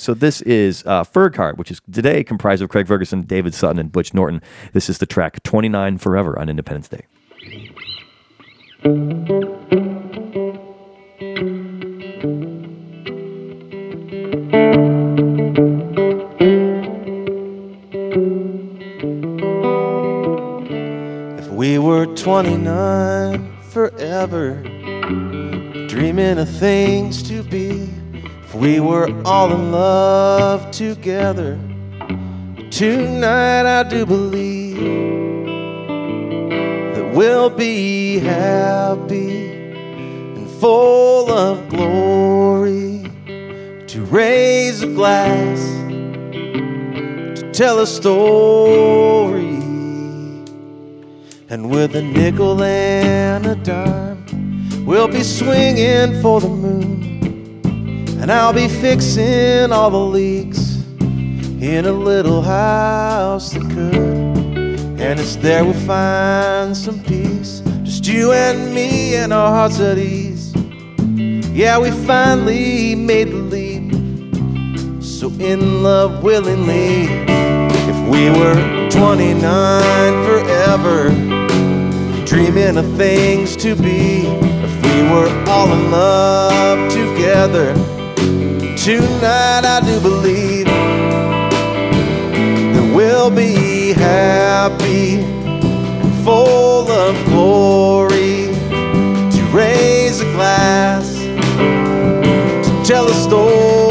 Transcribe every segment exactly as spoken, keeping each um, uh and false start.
So this is uh, Ferg which is today comprised of Craig Ferguson, David Sutton, and Butch Norton. This is the track twenty-nine Forever on Independence Day. If we were twenty-nine forever, dreaming of things to be, if we were all in love together, tonight I do believe that we'll be happy and full of glory, to raise a glass, to tell a story. And with a nickel and a dime, we'll be swinging for the moon, and I'll be fixing all the leaks in a little house that could. And it's there we'll find some peace, just you and me and our hearts at ease. Yeah, we finally made the leap, so in love willingly. If we were twenty-nine forever, dreaming of things to be, if we were all in love together, tonight I do believe that we'll be happy and full of glory, to raise a glass, to tell a story.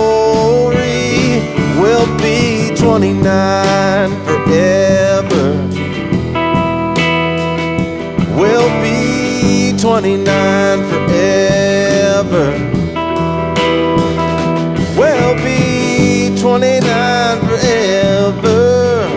We'll be twenty-nine forever. We'll be twenty-nine forever. We'll be twenty-nine forever.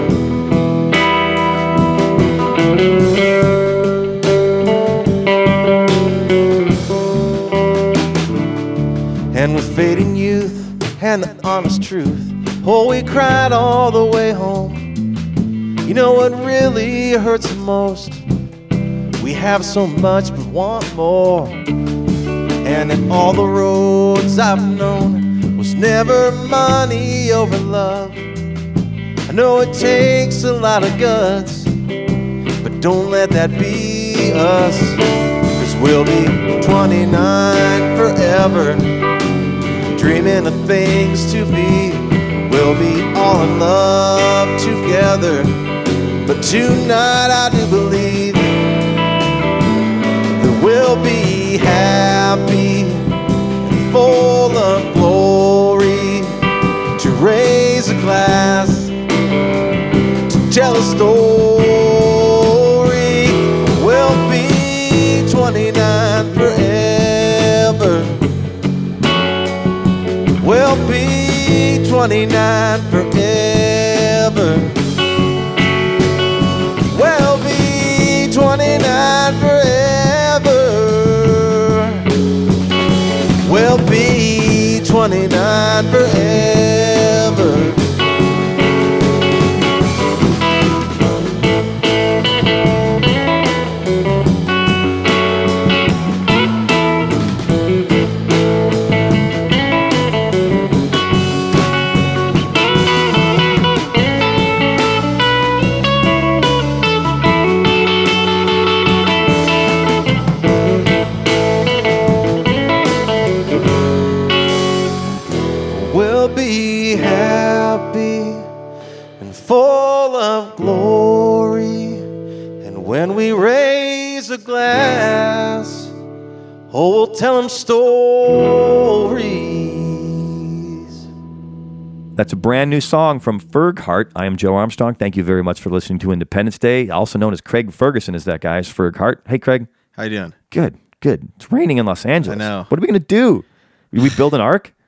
And with fading youth and the honest truth, oh, we cried all the way home. You know what really hurts the most? We have so much but want more. And in all the roads I've known was never money over love. I know it takes a lot of guts, but don't let that be us. 'Cause we'll be twenty-nine forever, dreaming of things to be. We'll be all in love together, but tonight I do believe that we'll be happy and full of glory, to raise a glass, to tell a story. We'll be twenty-nine forever. We'll be twenty-nine forever. We'll be twenty-nine forever. We'll be twenty-nine forever. We'll be happy and full of glory, and when we raise a glass, oh, we'll tell them stories. That's a brand new song from Ferg Hart. I am Joe Armstrong. Thank you very much for listening to Independence Day, also known as Craig Ferguson is that guy, is Ferg Hart. Hey, Craig. How you doing? Good, good. It's raining in Los Angeles. I know. What are we going to do? We build an ark?